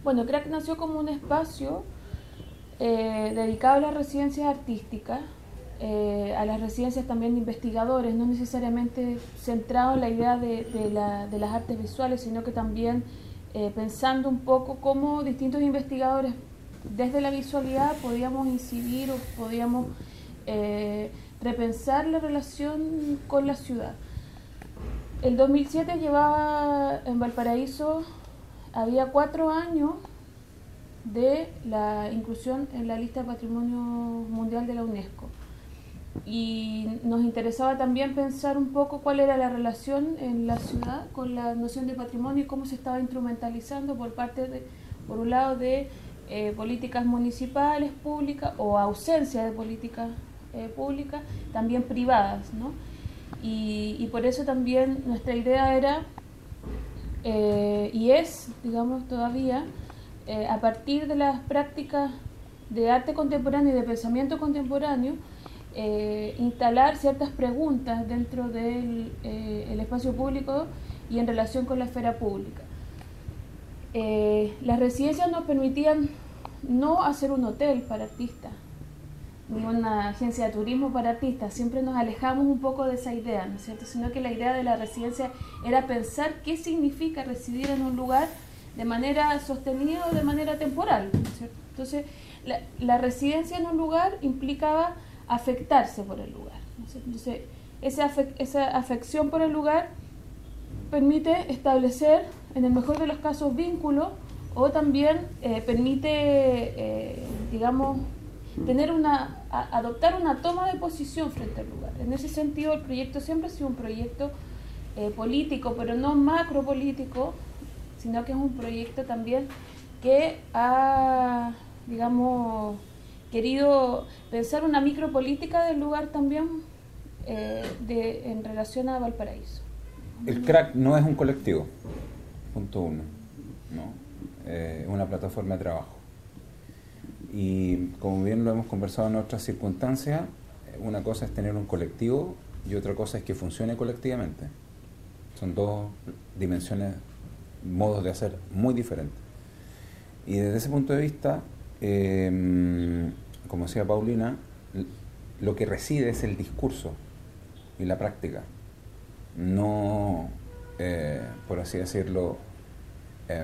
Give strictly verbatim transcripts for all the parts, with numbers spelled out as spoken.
Bueno, CRAC nació como un espacio eh, dedicado a las residencias artísticas, eh, a las residencias también de investigadores, no necesariamente centrado en la idea de, de, la, de las artes visuales, sino que también eh, pensando un poco cómo distintos investigadores desde la visualidad podíamos incidir o podíamos eh, repensar la relación con la ciudad. El dos mil siete llevaba en Valparaíso, había cuatro años de la inclusión en la lista de Patrimonio Mundial de la UNESCO. Y nos interesaba también pensar un poco cuál era la relación en la ciudad con la noción de patrimonio y cómo se estaba instrumentalizando por parte de, por un lado, de eh, políticas municipales, públicas, o ausencia de políticas eh, públicas, también privadas, ¿no? Y, y por eso también nuestra idea era, eh, y es, digamos, todavía, eh, a partir de las prácticas de arte contemporáneo y de pensamiento contemporáneo, eh, instalar ciertas preguntas dentro del eh, el espacio público y en relación con la esfera pública. Eh, las residencias nos permitían no hacer un hotel para artistas, ni una agencia de turismo para artistas, siempre nos alejamos un poco de esa idea, ¿no es cierto? Sino que la idea de la residencia era pensar qué significa residir en un lugar de manera sostenida o de manera temporal, ¿no es cierto? Entonces, la, la residencia en un lugar implicaba afectarse por el lugar, ¿no es cierto? Entonces, esa, afec esa afección por el lugar permite establecer, en el mejor de los casos, vínculos, o también eh, permite, eh, digamos, tener una, a, adoptar una toma de posición frente al lugar. En ese sentido, el proyecto siempre ha sido un proyecto eh, político, pero no macropolítico, sino que es un proyecto también que ha, digamos, querido pensar una micropolítica del lugar también eh, de, en relación a Valparaíso. El CRAC no es un colectivo, punto uno, ¿no? Es eh, una plataforma de trabajo. Y como bien lo hemos conversado en otras circunstancias, una cosa es tener un colectivo y otra cosa es que funcione colectivamente. Son dos dimensiones, modos de hacer muy diferentes. Y desde ese punto de vista, eh, como decía Paulina, lo que reside es el discurso y la práctica, no, eh, por así decirlo, eh,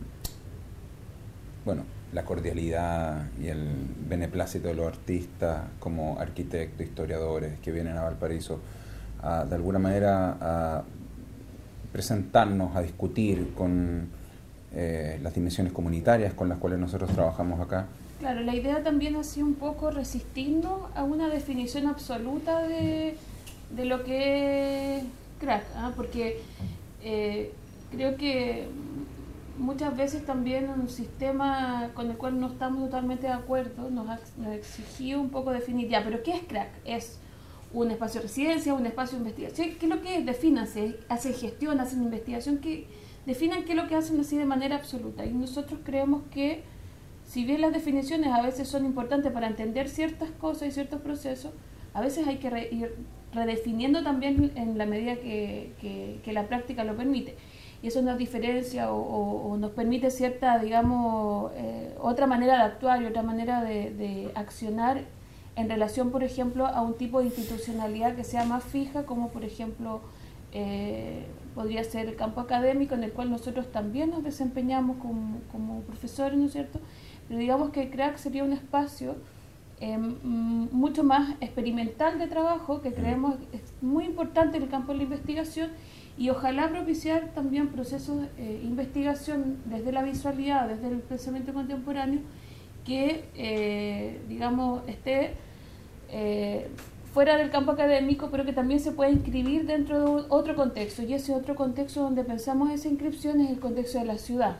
bueno, la cordialidad y el beneplácito de los artistas como arquitectos, historiadores que vienen a Valparaíso a, de alguna manera a presentarnos, a discutir con eh, las dimensiones comunitarias con las cuales nosotros trabajamos acá. Claro, la idea también ha sido un poco resistirnos a una definición absoluta de, de lo que es CRAC, ¿eh? Porque eh, creo que muchas veces también un sistema con el cual no estamos totalmente de acuerdo nos ha, nos ha exigido un poco definir, ya, pero ¿qué es CRAC? ¿Es un espacio de residencia, un espacio de investigación? ¿Qué es lo que es? Defínanse, hacen gestión, hacen investigación, que definan qué es lo que hacen así de manera absoluta. Y nosotros creemos que, si bien las definiciones a veces son importantes para entender ciertas cosas y ciertos procesos, a veces hay que re, ir redefiniendo también en la medida que, que, que la práctica lo permite. Y eso nos diferencia o, o, o nos permite cierta, digamos, eh, otra manera de actuar y otra manera de, de accionar en relación, por ejemplo, a un tipo de institucionalidad que sea más fija, como por ejemplo eh, podría ser el campo académico, en el cual nosotros también nos desempeñamos como, como profesores, ¿no es cierto? Pero digamos que el CRAC sería un espacio eh, mucho más experimental de trabajo, que creemos es muy importante en el campo de la investigación, y ojalá propiciar también procesos de eh, investigación desde la visualidad, desde el pensamiento contemporáneo, que, eh, digamos, esté eh, fuera del campo académico, pero que también se pueda inscribir dentro de otro contexto, y ese otro contexto donde pensamos esa inscripción es el contexto de la ciudad.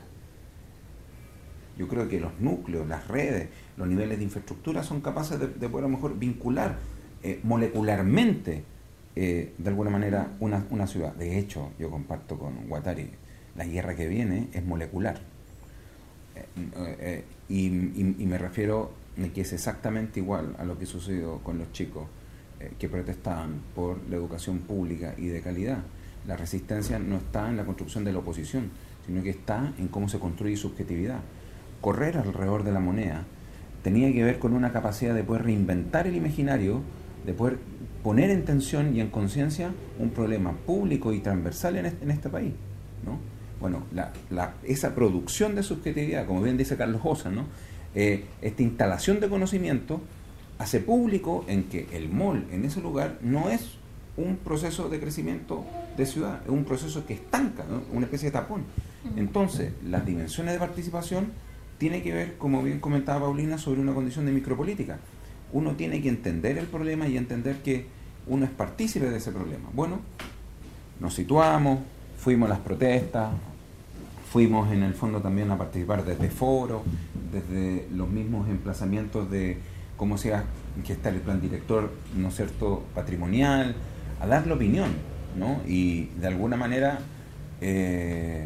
Yo creo que los núcleos, las redes, los niveles de infraestructura son capaces de, de poder a lo mejor vincular eh, molecularmente Eh, de alguna manera una, una ciudad. De hecho, yo comparto con Guattari, la guerra que viene es molecular, eh, eh, y, y, y me refiero a que es exactamente igual a lo que sucedió con los chicos eh, que protestaban por la educación pública y de calidad. La resistencia no está en la construcción de la oposición, sino que está en cómo se construye subjetividad. correr alrededor de la moneda tenía que ver con una capacidad de poder reinventar el imaginario, de poder poner en tensión y en conciencia un problema público y transversal en este, en este país, ¿no? Bueno, la, la, esa producción de subjetividad, como bien dice Carlos Osa, ¿no? Eh, esta instalación de conocimiento hace público en que el mall en ese lugar no es un proceso de crecimiento de ciudad, es un proceso que estanca, ¿no? Una especie de tapón. Entonces, las dimensiones de participación tienen que ver, como bien comentaba Paulina, sobre una condición de micropolítica. Uno tiene que entender el problema y entender que uno es partícipe de ese problema. Bueno, nos situamos, fuimos a las protestas, fuimos en el fondo también a participar desde foros, desde los mismos emplazamientos de cómo sea que está el plan director, ¿no es cierto?, patrimonial, a dar la opinión, ¿no? Y de alguna manera eh,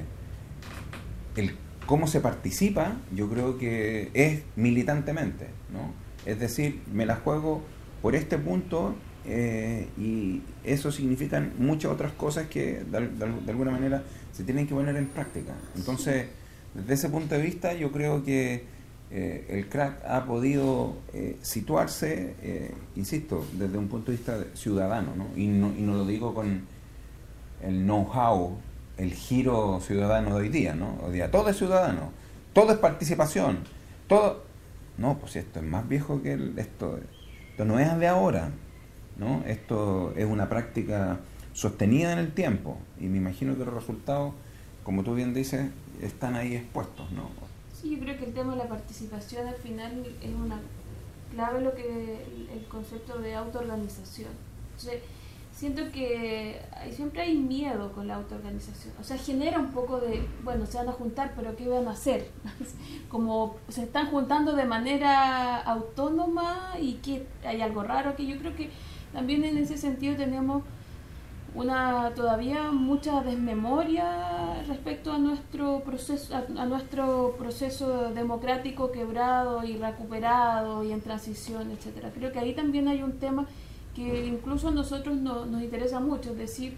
el cómo se participa, yo creo que es militantemente, ¿no? Es decir, me la juego por este punto eh, y eso significan muchas otras cosas que de, de, de alguna manera se tienen que poner en práctica. Entonces, desde ese punto de vista, yo creo que eh, el C R A C ha podido eh, situarse, eh, insisto, desde un punto de vista ciudadano, ¿no? Y no, y no lo digo con el know-how, el giro ciudadano de hoy día, ¿no? Hoy día todo es ciudadano, todo es participación, todo... No, pues esto es más viejo que el, esto, esto no es de ahora, ¿no? Esto es una práctica sostenida en el tiempo y me imagino que los resultados, como tú bien dices, están ahí expuestos, ¿no? Sí, yo creo que el tema de la participación al final es una clave, lo que el, el concepto de autoorganización. Entonces, siento que hay, siempre hay miedo con la autoorganización, o sea, genera un poco de, bueno, se van a juntar, pero ¿qué van a hacer? Como se están juntando de manera autónoma y que hay algo raro, que yo creo que también en ese sentido tenemos una todavía mucha desmemoria respecto a nuestro proceso, a, a nuestro proceso democrático quebrado y recuperado y en transición, etcétera. Creo que ahí también hay un tema que incluso a nosotros no, nos interesa mucho, es decir,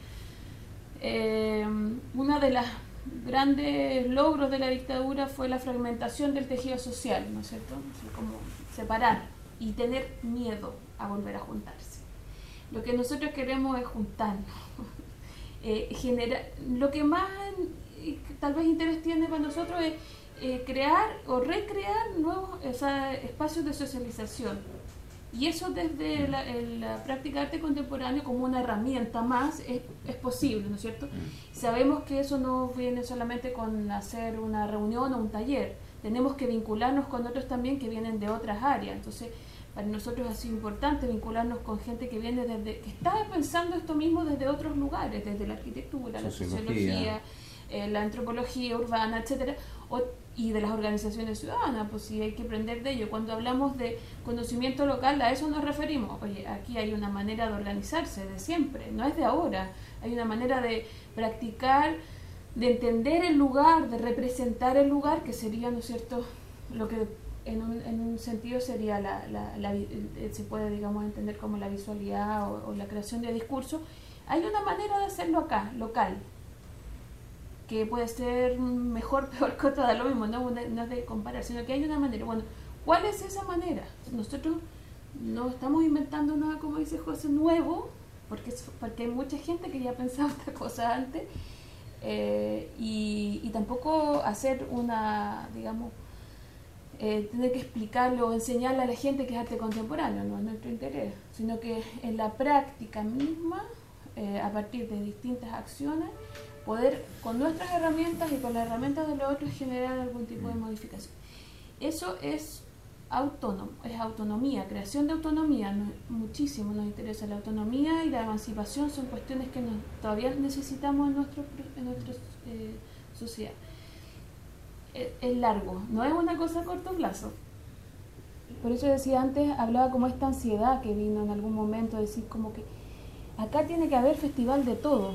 eh, una de las grandes logros de la dictadura fue la fragmentación del tejido social, ¿no es cierto? O sea, como separar y tener miedo a volver a juntarse. Lo que nosotros queremos es juntarnos. eh, genera, lo que más eh, tal vez interés tiene para nosotros es eh, crear o recrear nuevos, o sea, espacios de socialización. Y eso desde la, la práctica de arte contemporáneo como una herramienta más es, es posible, ¿no es cierto? Sabemos que eso no viene solamente con hacer una reunión o un taller, tenemos que vincularnos con otros también que vienen de otras áreas. Entonces, para nosotros ha sido importante vincularnos con gente que viene desde, que está pensando esto mismo desde otros lugares, desde la arquitectura, la sociología, eh, la antropología urbana, etcétera, o, y de las organizaciones ciudadanas, pues sí hay que aprender de ello. Cuando hablamos de conocimiento local, a eso nos referimos. Oye, aquí hay una manera de organizarse de siempre, no es de ahora. Hay una manera de practicar, de entender el lugar, de representar el lugar, que sería, ¿no es cierto?, lo que en un, en un sentido sería la, la, la, se puede, digamos, entender como la visualidad o, o la creación de discursos. Hay una manera de hacerlo acá, local, que puede ser mejor, peor, que da lo mismo, ¿no? No es de comparar, sino que hay una manera. Bueno, ¿cuál es esa manera? Nosotros no estamos inventando nada, como dice José, nuevo, porque, porque hay mucha gente que ya pensaba esta cosa antes, eh, y, y tampoco hacer una, digamos, eh, tener que explicarle o enseñarle a la gente que es arte contemporáneo, no es nuestro interés, sino que en la práctica misma, eh, a partir de distintas acciones, poder con nuestras herramientas y con las herramientas de los otros generar algún tipo de modificación. Eso es autónomo, es autonomía, creación de autonomía. No, muchísimo nos interesa la autonomía y la emancipación, son cuestiones que nos, todavía necesitamos en, nuestro, en nuestra eh, sociedad. Es, es largo, no es una cosa a corto plazo. Por eso decía antes, hablaba como esta ansiedad que vino en algún momento, decir como que acá tiene que haber festival de todo.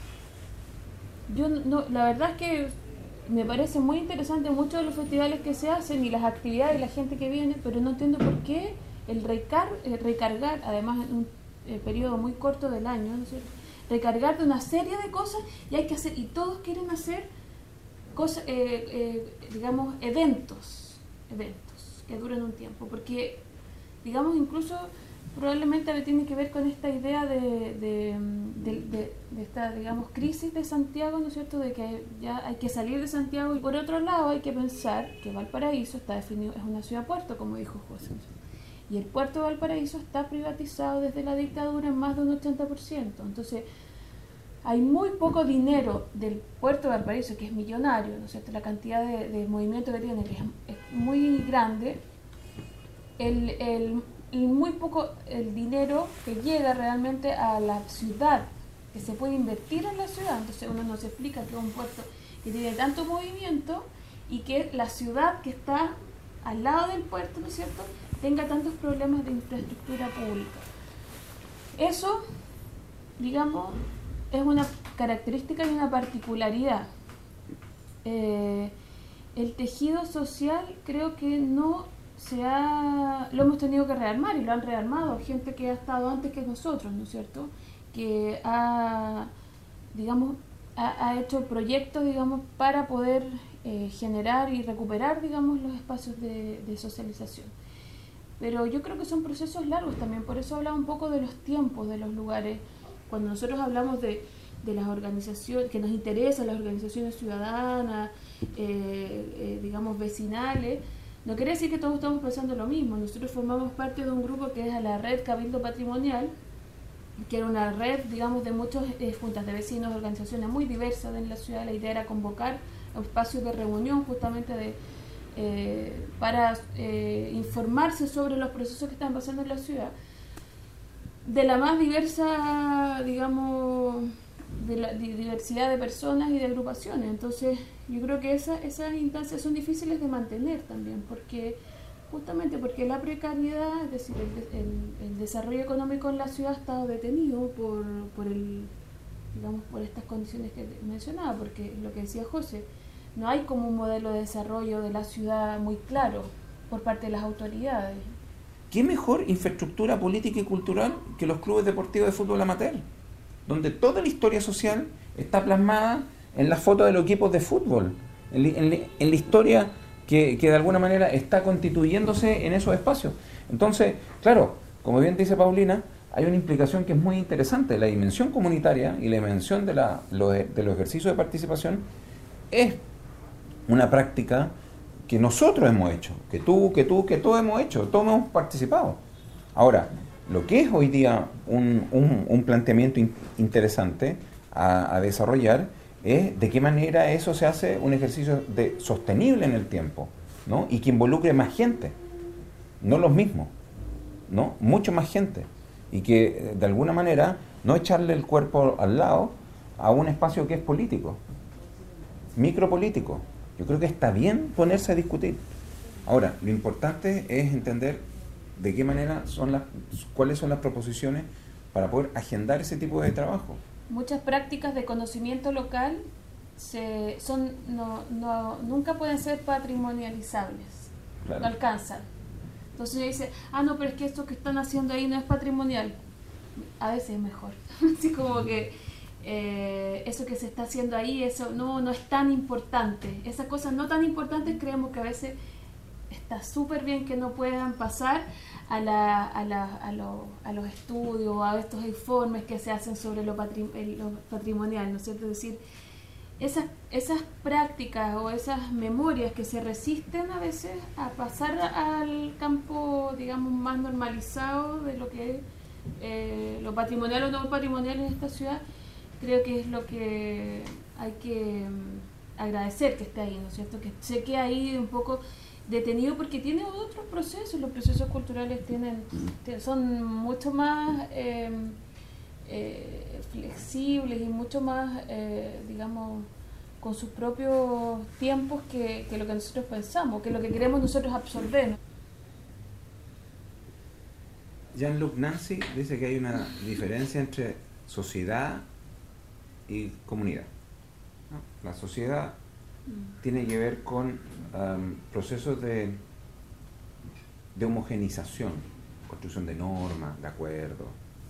Yo no, la verdad es que me parece muy interesante muchos de los festivales que se hacen y las actividades y la gente que viene, pero no entiendo por qué el, recar, el recargar, además en un eh, periodo muy corto del año, ¿no es cierto?, recargar de una serie de cosas y hay que hacer, y todos quieren hacer cosas, eh, eh, digamos, eventos. eventos que duren un tiempo, porque, digamos, incluso probablemente tiene que ver con esta idea de, de, de, de, de esta, digamos, crisis de Santiago, ¿no es cierto?, de que ya hay que salir de Santiago, y por otro lado hay que pensar que Valparaíso está definido, es una ciudad-puerto, como dijo José, y el puerto de Valparaíso está privatizado desde la dictadura en más de un ochenta por ciento, entonces hay muy poco dinero del puerto de Valparaíso, que es millonario, ¿no es cierto?, la cantidad de, de movimiento que tiene, que es, es muy grande, el, el, y muy poco el dinero que llega realmente a la ciudad, que se puede invertir en la ciudad. Entonces uno nos explica que es un puerto que tiene tanto movimiento y que la ciudad que está al lado del puerto, ¿no es cierto?, tenga tantos problemas de infraestructura pública. Eso, digamos, es una característica y una particularidad. Eh, el tejido social creo que no se ha, lo hemos tenido que rearmar, y lo han rearmado gente que ha estado antes que nosotros, ¿no es cierto?, que ha, digamos, ha, ha hecho proyectos, digamos, para poder eh, generar y recuperar, digamos, los espacios de, de socialización. Pero yo creo que son procesos largos también, por eso hablaba un poco de los tiempos de los lugares. Cuando nosotros hablamos de, de las organizaciones, que nos interesan las organizaciones ciudadanas, eh, eh, digamos, vecinales, no quiere decir que todos estamos pensando lo mismo. Nosotros formamos parte de un grupo que es la Red Cabildo Patrimonial, que era una red, digamos, de muchas eh, juntas de vecinos, organizaciones muy diversas en la ciudad. La idea era convocar a espacios de reunión justamente de eh, para eh, informarse sobre los procesos que están pasando en la ciudad, de la más diversa, digamos, de la de diversidad de personas y de agrupaciones. Entonces yo creo que esa, esas instancias son difíciles de mantener también, porque justamente porque la precariedad, es decir, el, el, el desarrollo económico en la ciudad ha estado detenido por, por el, digamos, por estas condiciones que mencionaba, porque lo que decía José, no hay como un modelo de desarrollo de la ciudad muy claro por parte de las autoridades. ¿Qué mejor infraestructura política y cultural que los clubes deportivos de fútbol amateur, donde toda la historia social está plasmada en la foto de los equipos de fútbol, en, en, en la historia que, que de alguna manera está constituyéndose en esos espacios? Entonces, claro, como bien dice Paulina, hay una implicación que es muy interesante. La dimensión comunitaria y la dimensión de, la, lo de, de los ejercicios de participación es una práctica que nosotros hemos hecho, que tú, que tú, que todos hemos hecho, todos hemos participado. Ahora, lo que es hoy día un, un, un planteamiento in, interesante a, a desarrollar es de qué manera eso se hace un ejercicio de, sostenible en el tiempo, ¿no? Y que involucre más gente, no los mismos, ¿no? Mucho más gente, y que de alguna manera no echarle el cuerpo al lado a un espacio que es político, micropolítico. Yo creo que está bien ponerse a discutir. Ahora, lo importante es entender de qué manera son las, cuáles son las proposiciones para poder agendar ese tipo de trabajo. Muchas prácticas de conocimiento local se, son, no, no, nunca pueden ser patrimonializables, claro. No alcanzan. Entonces ella dice, ah, no, pero es que esto que están haciendo ahí no es patrimonial. A veces es mejor. Así como que eh, eso que se está haciendo ahí, eso no, no es tan importante. Esas cosas no tan importantes creemos que a veces está súper bien que no puedan pasar a, la, a, la, a, lo, a los estudios, a estos informes que se hacen sobre lo, patri, lo patrimonial, ¿no es cierto? Es decir, esas, esas prácticas o esas memorias que se resisten a veces a pasar al campo, digamos, más normalizado de lo que es eh, lo patrimonial o no patrimonial en esta ciudad, creo que es lo que hay que um, agradecer que esté ahí, ¿no es cierto? Que se quede ahí un poco detenido, porque tiene otros procesos. Los procesos culturales tienen son mucho más eh, eh, flexibles y mucho más, eh, digamos, con sus propios tiempos que, que lo que nosotros pensamos, que lo que queremos nosotros absorber. Jean-Luc Nancy dice que hay una diferencia entre sociedad y comunidad, ¿no? La sociedad mm. tiene que ver con um, procesos de, de homogenización, construcción de normas, de acuerdos.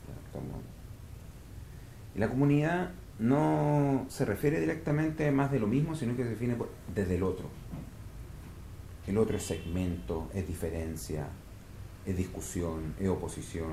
Y la comunidad no se refiere directamente más de lo mismo, sino que se define por, desde el otro. el otro es segmento, es diferencia, es discusión, es oposición.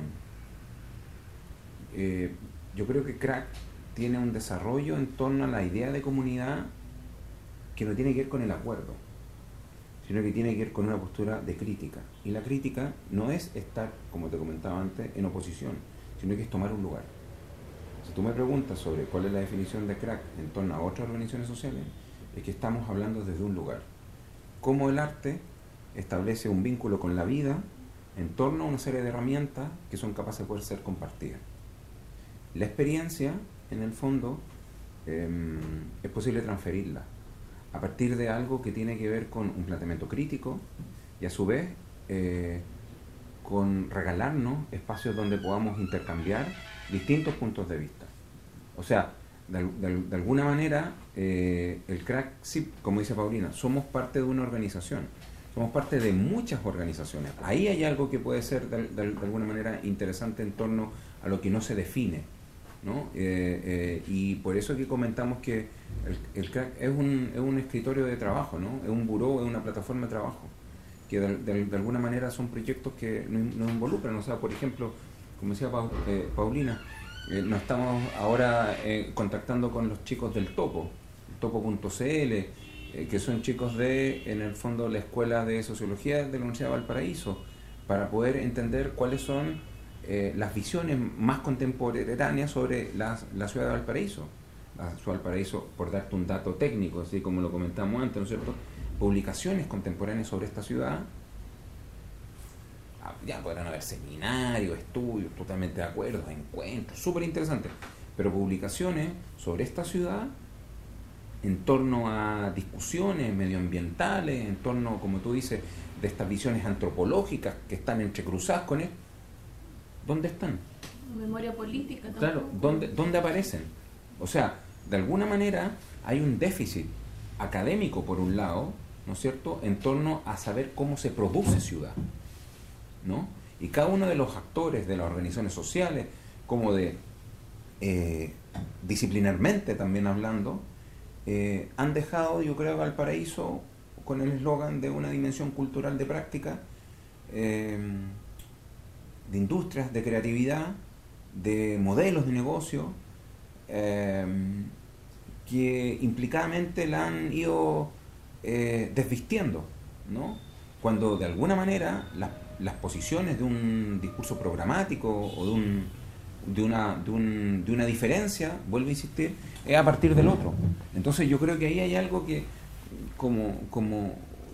Eh, yo creo que Crack tiene un desarrollo en torno a la idea de comunidad que no tiene que ver con el acuerdo, sino que tiene que ver con una postura de crítica. Y la crítica no es estar, como te comentaba antes, en oposición, sino que es tomar un lugar. Si tú me preguntas sobre cuál es la definición de Crack en torno a otras organizaciones sociales, es que estamos hablando desde un lugar. Cómo el arte establece un vínculo con la vida en torno a una serie de herramientas que son capaces de poder ser compartidas. La experiencia, en el fondo, eh, es posible transferirla a partir de algo que tiene que ver con un planteamiento crítico y a su vez eh, con regalarnos espacios donde podamos intercambiar distintos puntos de vista. O sea, de, de, de alguna manera, eh, el Crack, sí, como dice Paulina, somos parte de una organización, somos parte de muchas organizaciones. Ahí hay algo que puede ser de, de, de alguna manera interesante en torno a lo que no se define, ¿no? Eh, eh, y por eso que comentamos que el, el Crack es un, es un escritorio de trabajo, ¿no? Es un buró, es una plataforma de trabajo, que de, de, de alguna manera son proyectos que nos, nos involucran. O sea, por ejemplo, como decía pa, eh, Paulina, eh, nos estamos ahora eh, contactando con los chicos del Topo, topo punto c l, eh, que son chicos de, en el fondo, la Escuela de Sociología de la Universidad de Valparaíso, para poder entender cuáles son eh, las visiones más contemporáneas sobre la, la ciudad de Valparaíso. La ciudad de Valparaíso, por darte un dato técnico, así como lo comentamos antes, ¿no es cierto?, publicaciones contemporáneas sobre esta ciudad. Ya podrán haber seminarios, estudios, totalmente de acuerdo, encuentros, súper interesantes, pero publicaciones sobre esta ciudad en torno a discusiones medioambientales, en torno, como tú dices, de estas visiones antropológicas que están entrecruzadas con esto. ¿Dónde están? Memoria política tampoco. Claro, ¿dónde, ¿dónde aparecen? O sea, de alguna manera hay un déficit académico, por un lado, ¿no es cierto?, en torno a saber cómo se produce ciudad, ¿no? Y cada uno de los actores de las organizaciones sociales, como de eh, disciplinarmente también hablando, eh, han dejado, yo creo, Valparaíso con el eslogan de una dimensión cultural de práctica, eh, de industrias, de creatividad, de modelos de negocio, eh, que implicadamente la han ido eh, desvistiendo, ¿no? Cuando de alguna manera las, las posiciones de un discurso programático o de, un, de, una, de, un, de una diferencia, vuelvo a insistir, es a partir del otro. Entonces yo creo que ahí hay algo que como, como,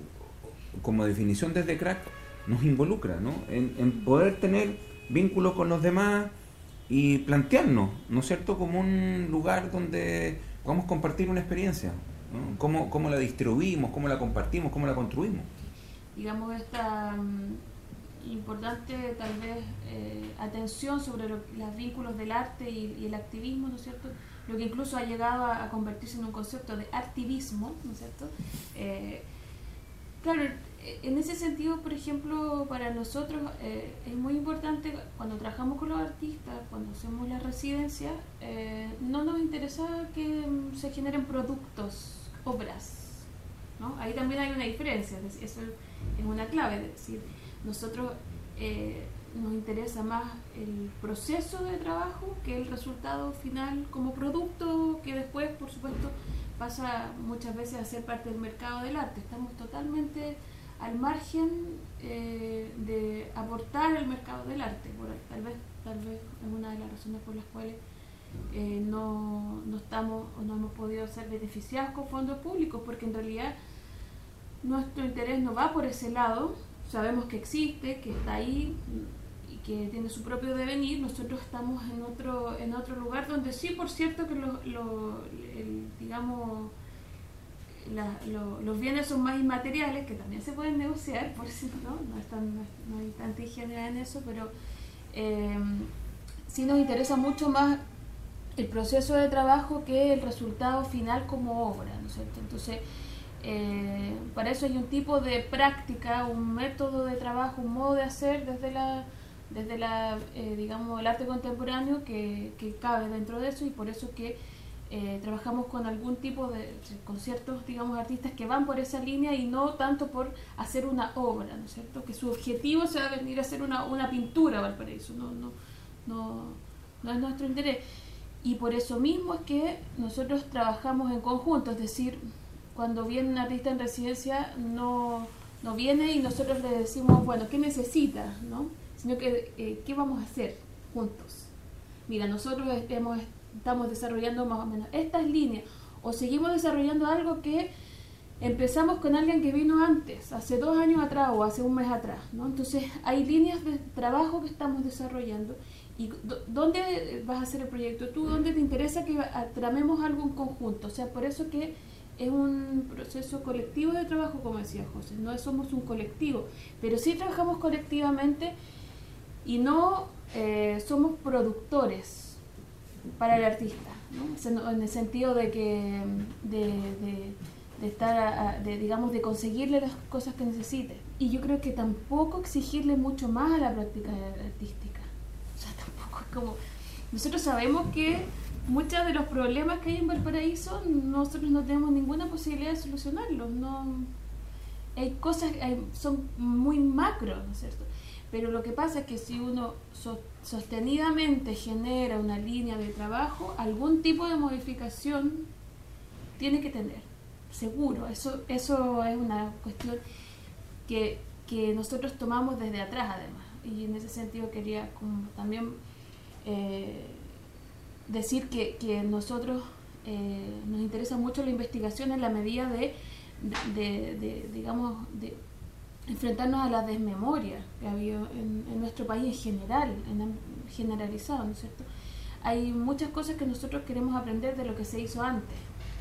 como definición desde Crack nos involucra, ¿no? En, en poder tener vínculos con los demás y plantearnos, ¿no es cierto?, como un lugar donde podamos compartir una experiencia, ¿no? Cómo, cómo la distribuimos, cómo la compartimos, cómo la construimos. Digamos, esta um, importante, tal vez, eh, atención sobre lo, los vínculos del arte y, y el activismo, ¿no es cierto?, lo que incluso ha llegado a, a convertirse en un concepto de activismo, ¿no es cierto? Eh, claro, en ese sentido, por ejemplo, para nosotros eh, es muy importante cuando trabajamos con los artistas, cuando hacemos las residencias, eh, no nos interesa que um, se generen productos, obras, ¿no? Ahí también hay una diferencia, es decir, eso es una clave, es decir, nosotros eh, nos interesa más el proceso de trabajo que el resultado final como producto que después, por supuesto, pasa muchas veces a ser parte del mercado del arte. Estamos totalmente al margen eh, de aportar al mercado del arte, por, tal vez tal vez es una de las razones por las cuales eh, no, no estamos o no hemos podido ser beneficiados con fondos públicos, porque en realidad nuestro interés no va por ese lado. Sabemos que existe, que está ahí y que tiene su propio devenir. Nosotros estamos en otro en otro lugar donde sí, por cierto, que lo, lo, el, digamos La, lo, los bienes son más inmateriales, que también se pueden negociar, por si no, no, es tan, no, es, no hay tanta ingenuidad en eso, pero eh, sí nos interesa mucho más el proceso de trabajo que el resultado final como obra, ¿no es cierto? Entonces, eh, para eso hay un tipo de práctica, un método de trabajo, un modo de hacer desde la, desde la eh, digamos, el arte contemporáneo que, que cabe dentro de eso, y por eso que eh, trabajamos con algún tipo de conciertos, digamos, artistas que van por esa línea y no tanto por hacer una obra, ¿no es cierto? Que su objetivo sea venir a hacer una, una pintura a Valparaíso, no, no, no, no es nuestro interés. Y por eso mismo es que nosotros trabajamos en conjunto, es decir, cuando viene un artista en residencia no, no viene y nosotros le decimos, bueno, ¿qué necesita? ¿No? Sino que, eh, ¿qué vamos a hacer juntos? Mira, nosotros hemos, estamos desarrollando más o menos estas líneas, o seguimos desarrollando algo que empezamos con alguien que vino antes, hace dos años atrás o hace un mes atrás, ¿no? Entonces hay líneas de trabajo que estamos desarrollando. ¿Y dónde vas a hacer el proyecto tú? ¿Dónde te interesa que tramemos algo en conjunto? O sea, por eso que es un proceso colectivo de trabajo, como decía José. No somos un colectivo, pero sí trabajamos colectivamente y no eh, somos productores para el artista, ¿no? En el sentido de que de, de, de estar a, de, digamos de conseguirle las cosas que necesite. Y yo creo que tampoco exigirle mucho más a la práctica artística. Como nosotros sabemos que muchos de los problemas que hay en Valparaíso nosotros no tenemos ninguna posibilidad de solucionarlos, no hay cosas hay, son muy macro, ¿no es cierto? Pero lo que pasa es que si uno so, sostenidamente genera una línea de trabajo, algún tipo de modificación tiene que tener, seguro. Eso eso es una cuestión que, que nosotros tomamos desde atrás, además, y en ese sentido quería como también Eh, decir que, que nosotros eh, nos interesa mucho la investigación en la medida de, de, de, de digamos, de enfrentarnos a la desmemoria que ha habido en, en nuestro país en general, en generalizado, ¿no es cierto? Hay muchas cosas que nosotros queremos aprender de lo que se hizo antes,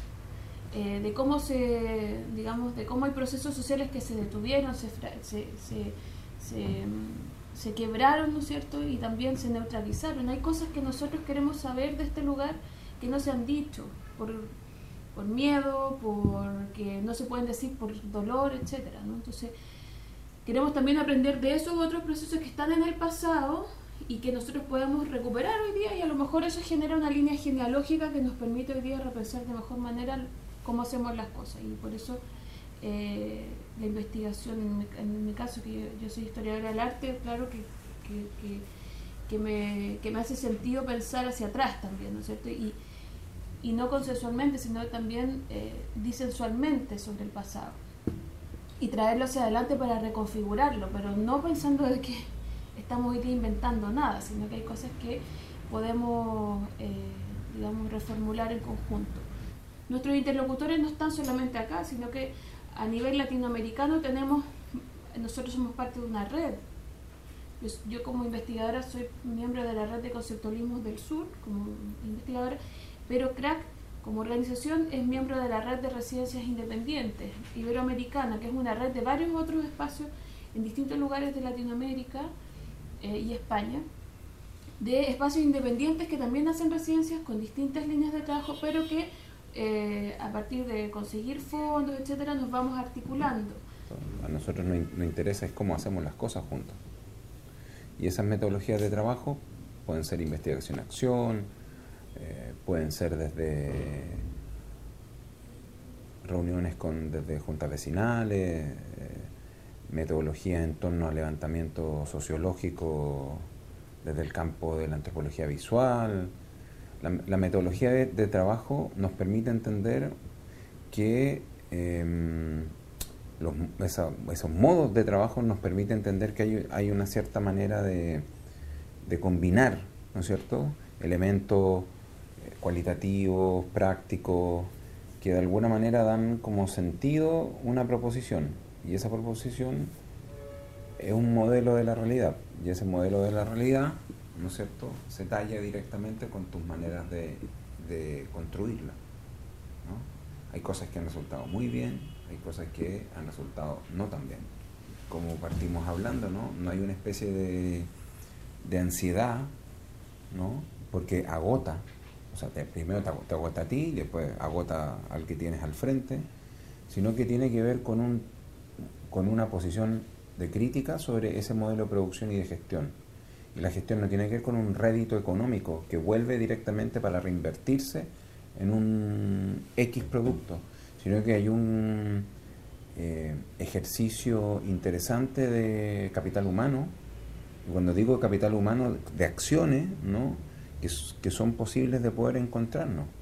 eh, de cómo se, digamos, de cómo hay procesos sociales que se detuvieron, se, se, se, se se quebraron, ¿no es cierto? Y también se neutralizaron. Hay cosas que nosotros queremos saber de este lugar que no se han dicho, por, por miedo, porque no se pueden decir por dolor, etcétera, ¿no? Entonces, queremos también aprender de esos otros procesos que están en el pasado y que nosotros podemos recuperar hoy día, y a lo mejor eso genera una línea genealógica que nos permite hoy día repensar de mejor manera cómo hacemos las cosas. Y por eso Eh, la investigación, en mi, en mi caso, que yo, yo soy historiadora del arte, claro que, que, que, que, me, que me hace sentido pensar hacia atrás también, ¿no es cierto? Y, y no consensualmente, sino también eh, disensualmente sobre el pasado. Y traerlo hacia adelante para reconfigurarlo, pero no pensando de que estamos hoy día inventando nada, sino que hay cosas que podemos, eh, digamos, reformular en conjunto. Nuestros interlocutores no están solamente acá, sino que a nivel latinoamericano tenemos, nosotros somos parte de una red. Yo, yo como investigadora soy miembro de la red de conceptualismos del sur, como investigadora, pero C R A C como organización es miembro de la red de residencias independientes iberoamericana, que es una red de varios otros espacios en distintos lugares de Latinoamérica eh, y España, de espacios independientes que también hacen residencias con distintas líneas de trabajo, pero que Eh, a partir de conseguir fondos, etcétera, nos vamos articulando. A nosotros nos, nos interesa es cómo hacemos las cosas juntos. Y esas metodologías de trabajo pueden ser investigación-acción, eh, pueden ser desde reuniones con desde juntas vecinales, eh, metodologías en torno al levantamiento sociológico desde el campo de la antropología visual. La, la metodología de, de trabajo nos permite entender que eh, los, esa, esos modos de trabajo nos permiten entender que hay, hay una cierta manera de, de combinar, ¿no es cierto?, elementos cualitativos, prácticos, que de alguna manera dan como sentido una proposición. Y esa proposición es un modelo de la realidad. Y ese modelo de la realidad, ¿no es cierto?, se talla directamente con tus maneras de, de construirla, ¿no? Hay cosas que han resultado muy bien, hay cosas que han resultado no tan bien. Como partimos hablando, ¿no? No hay una especie de, de ansiedad, ¿no? Porque agota, o sea, te, primero te, te agota a ti, después agota al que tienes al frente, sino que tiene que ver con, un, con una posición de crítica sobre ese modelo de producción y de gestión. Y la gestión no tiene que ver con un rédito económico que vuelve directamente para reinvertirse en un X producto, sino que hay un eh, ejercicio interesante de capital humano, y cuando digo capital humano, de acciones, ¿no?, que, que son posibles de poder encontrarnos.